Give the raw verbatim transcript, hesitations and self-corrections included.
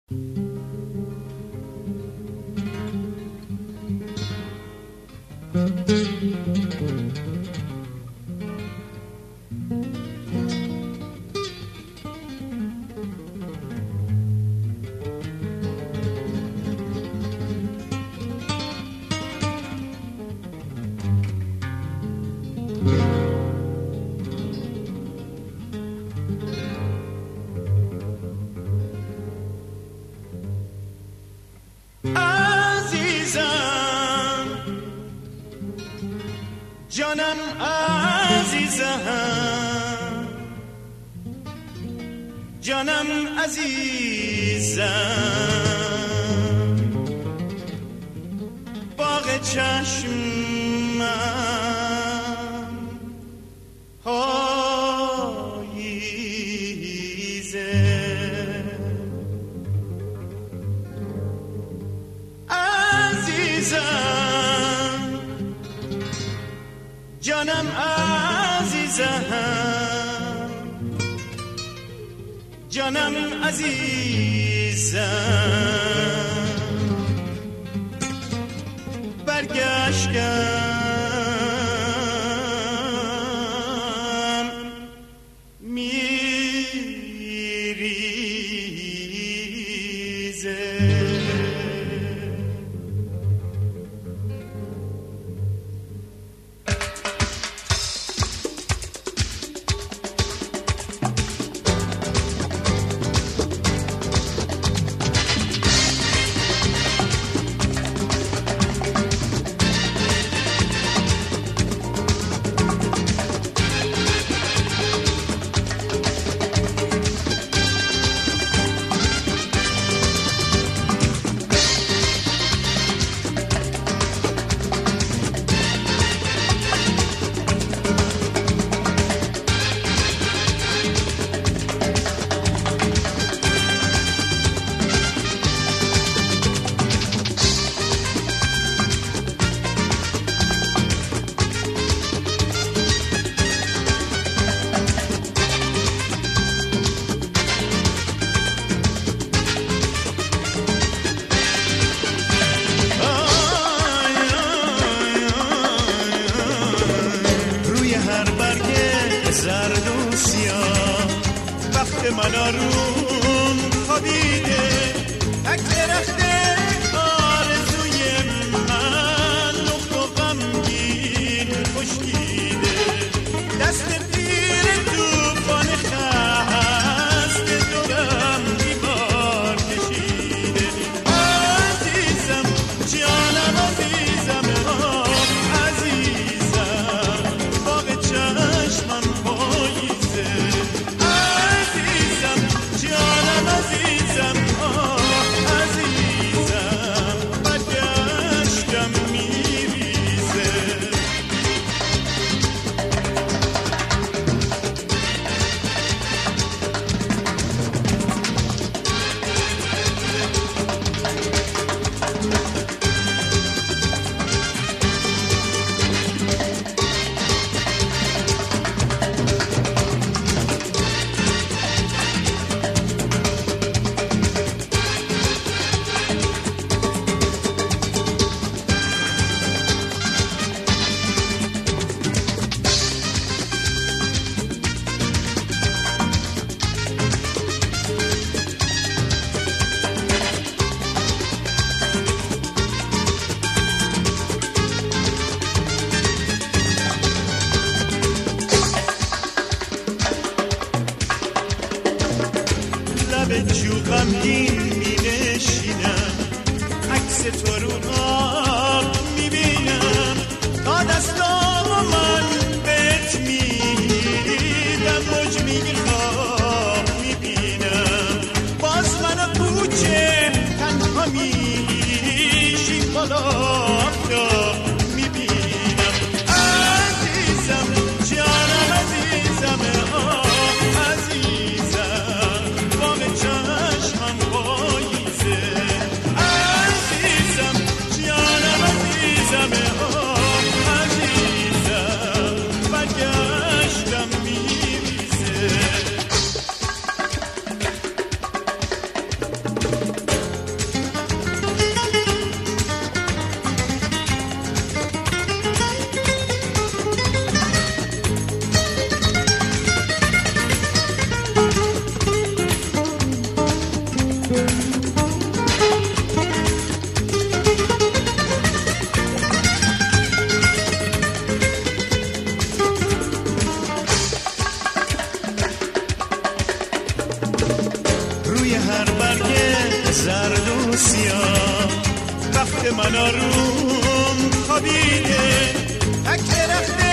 جانم عزیزم، جانم عزیزم، باغ چشمم پاییزه. عزیزم، جانم عزیزم، جانم عزیزم، برگشتم میریزه. من آروم خوابیده، تک درخت آرزوی من نقط و غمگین خشکیده. دست پیر توفان خسته دورم بیمار کشیده. عزیزم، جانم عزیزم، آه عزیزم، باغ چشمم پاییزه. جانم عزیزم، آه عزیزم، برگشتم میریزه. به جو غمگین می نشینم، عکس تو رو آب می بینم. تا دستامو من بهت میدم، موج میگی خواب می بینم. باز من کوچه تنها میشی، بالا آفتاب می بینم. عزیزم، جانم عزیزم، آه عزیزم، چشمم پاییزه. عزیزم، جانم روی هر برگ زرد و سیاه وقت من آروم خوابیده، تک درخت